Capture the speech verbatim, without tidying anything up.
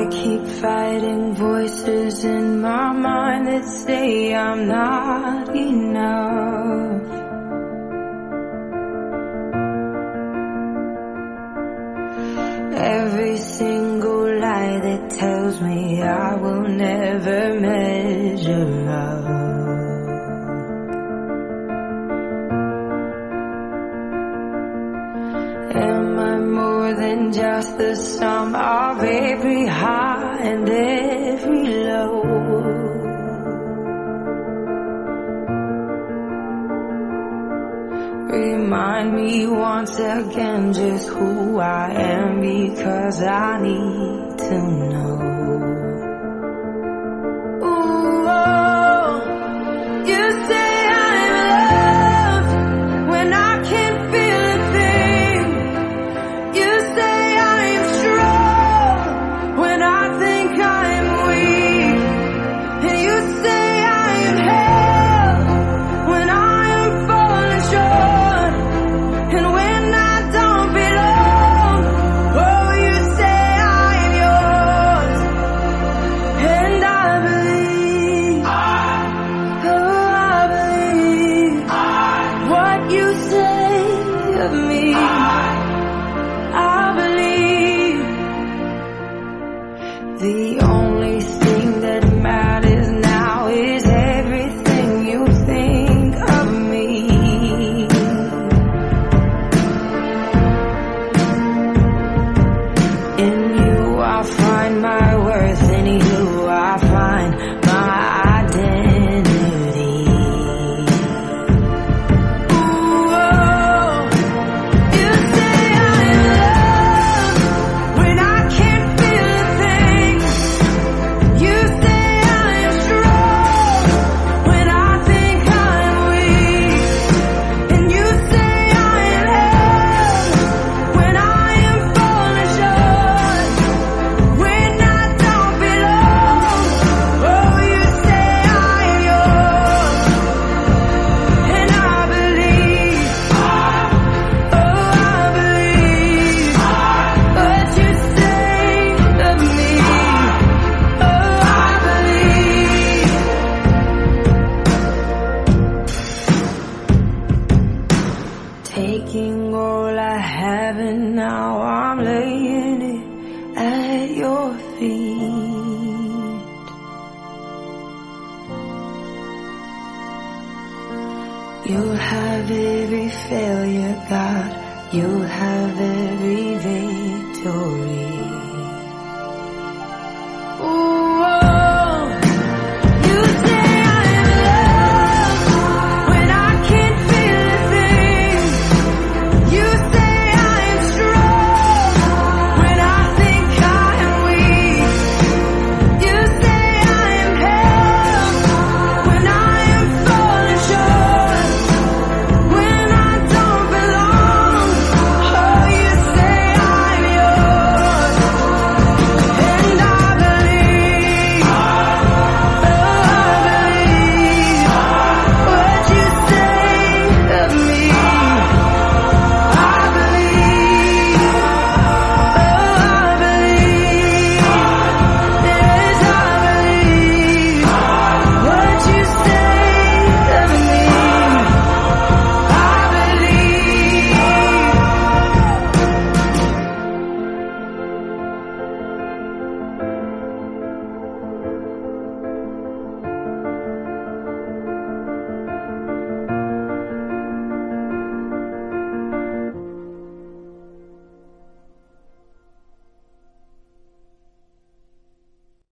keep fighting voices in my mind that say I'm not enough. Every single lie that tells me I will never measure up. Am I more than just the sum of every high and every low? Remind me once again just who I am, because I need to know. Ooh, oh, you say I'm loved when I can't feel a thing. You say I'm strong when I think I'm weak. And you say I am held when I am falling short. And when I don't belong, oh, you say I am yours. And I believe, oh, I believe what you say of me. I believe the only thing that matters now is everything you think of me. In you I find my worth, in you I find my identity. Ooh, oh, you say I'm loved when I can't feel a thing. You say I'm strong when I think I'm weak. And you say I am held when I am falling short. When I don't belong, oh, you say I am yours. And I believe, oh, I believe what you say of me. Oh, I believe. Taking all I have and now I'm laying it at your feet. You'll have every failure, God. You'll have every victory.